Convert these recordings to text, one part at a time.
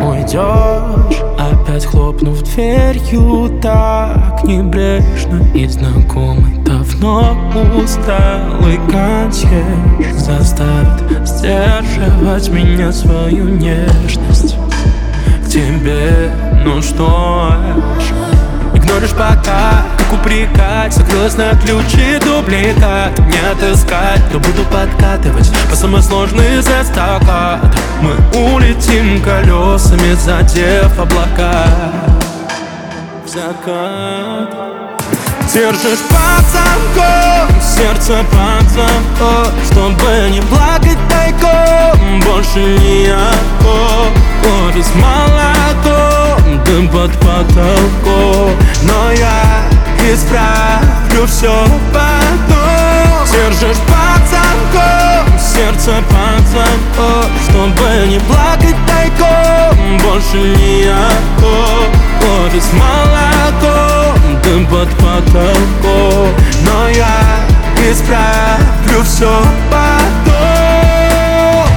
уйдешь, опять хлопнув дверью так небрежно. И знакомый давно усталый консьерж заставит сдерживать меня свою нежность к тебе. Ну что ж, игноришь пока, как упрекать, закрылась на ключи дубликат. Не отыскать, но буду подкатывать по самой сложной из эстакад. Мы улетим колесами, задев облака в закат. Держишь под замком, сердце под замком, чтобы не плакать тайком. Больше не окоп, кофе с молоком, дым под потолком. Но я исправлю все потом. Держишь под замком, сердце под замком, чтобы не плакать тайком. Больше не окоп, кофе с молоком, дым под потолком. Но я исправлю все потом.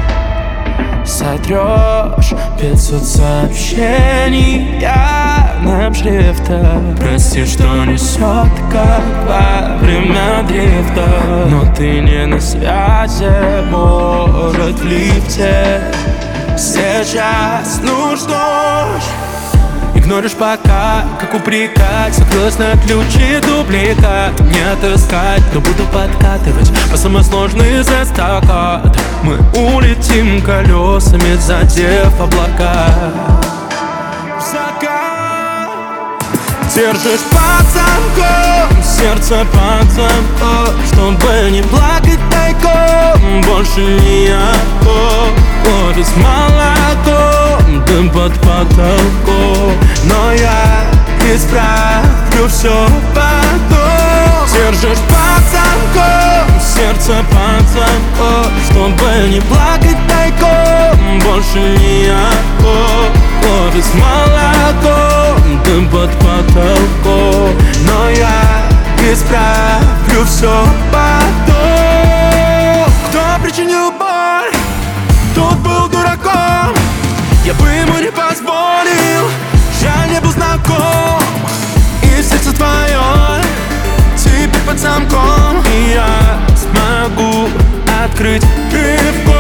Сотрешь 500 сообщений явным шрифтом. Прости, что несет, как во время дрифта. Но ты не на связи, может, в лифте. Сейчас ждешь. Игноришь пока, как упрекать, закрылась на ключи дубликат. Не отыскать, но буду подкатывать по самой сложной из эстакад. Мы улетим колесами, задев облака в закат. Держишь под замком, сердце под замком, чтобы не плакать тайком. Больше не окоп, кофе с молоком, дым под потолком. Но я исправлю все потом. Держишь под замком, сердце под замком, чтобы не плакать тайком. Больше не окоп, кофе с молоком, дым под потолком. Но я исправлю все потом. Кто причинил боль, тот был дураком. Я бы ему не позволил, я не был знаком. И сердце твое теперь под замком, и я смогу открыть рывком.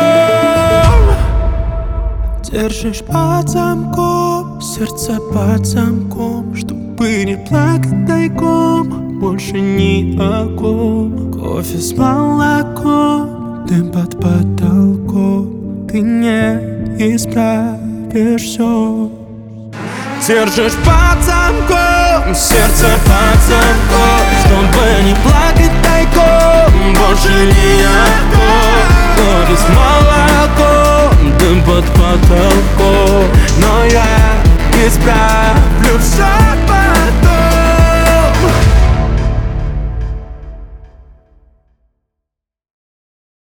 Держишь под замком, сердце под замком, чтобы не плакать тайком. Больше ни о ком. Кофе с молоком, дым под потолком. Ты не исправишь все. Держишь под замком, сердце под замком, чтобы не плакать тайком. Больше не я.